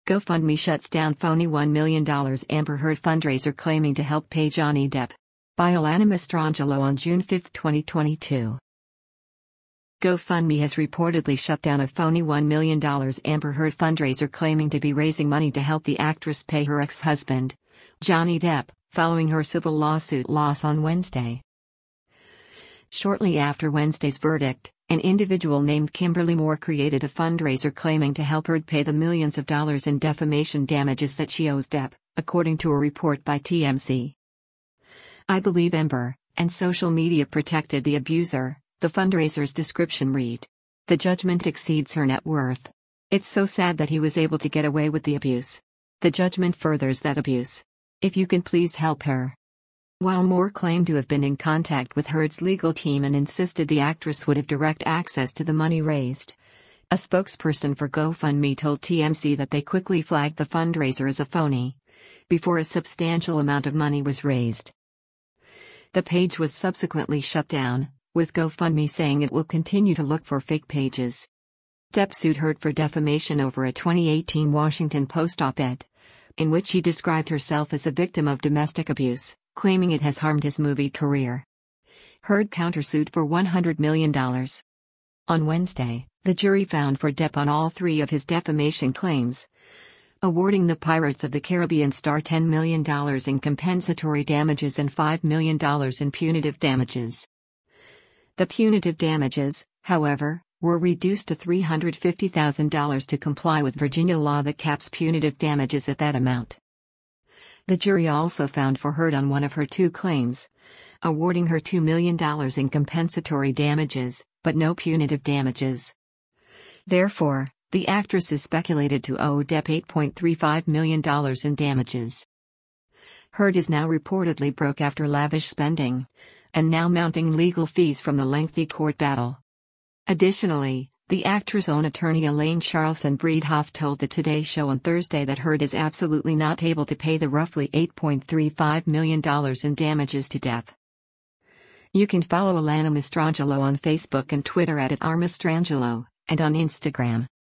GoFundMe shuts down phony $1 million Amber Heard fundraiser claiming to help pay Johnny Depp. By Alana Mastrangelo on June 5, 2022. GoFundMe has reportedly shut down a phony $1 million Amber Heard fundraiser claiming to be raising money to help the actress pay her ex-husband, Johnny Depp, following her civil lawsuit loss on Wednesday. Shortly after Wednesday's verdict, an individual named Kimberly Moore created a fundraiser claiming to help Heard pay the millions of dollars in defamation damages that she owes Depp, according to a report by TMZ. "I believe Amber, and social media protected the abuser," the fundraiser's description read. "The judgment exceeds her net worth. It's so sad that he was able to get away with the abuse. The judgment furthers that abuse. If you can please help her." While Moore claimed to have been in contact with Heard's legal team and insisted the actress would have direct access to the money raised, a spokesperson for GoFundMe told TMZ that they quickly flagged the fundraiser as a phony before a substantial amount of money was raised. The page was subsequently shut down, with GoFundMe saying it will continue to look for fake pages. Depp sued Heard for defamation over a 2018 Washington Post op-ed, in which she described herself as a victim of domestic abuse, claiming it has harmed his movie career. Heard countersued for $100 million. On Wednesday, the jury found for Depp on all three of his defamation claims, awarding the Pirates of the Caribbean star $10 million in compensatory damages and $5 million in punitive damages. The punitive damages, however, were reduced to $350,000 to comply with Virginia law that caps punitive damages at that amount. The jury also found for Heard on one of her two claims, awarding her $2 million in compensatory damages, but no punitive damages. Therefore, the actress is speculated to owe Depp $8.35 million in damages. Heard is now reportedly broke after lavish spending, and now mounting legal fees from the lengthy court battle. Additionally, the actress' own attorney Elaine Charlson Breedhoff told the Today Show on Thursday that Heard is absolutely not able to pay the roughly $8.35 million in damages to Depp. You can follow Alana Mastrangelo on Facebook and Twitter @RMastrangelo, and on Instagram.